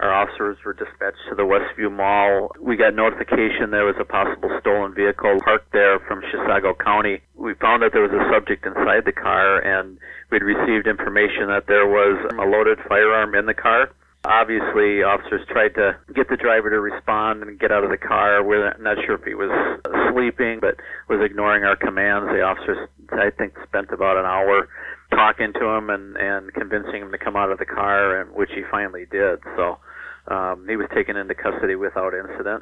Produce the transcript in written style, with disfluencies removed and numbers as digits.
our officers were dispatched to the Westview Mall. We got notification there was a possible stolen vehicle parked there from Chisago County. We found that there was a subject inside the car, and we'd received information that there was a loaded firearm in the car. Obviously, officers tried to get the driver to respond and get out of the car. We're not sure if he was sleeping, but was ignoring our commands. The officers, I think, spent about an hour talking to him and convincing him to come out of the car, and which he finally did. So he was taken into custody without incident.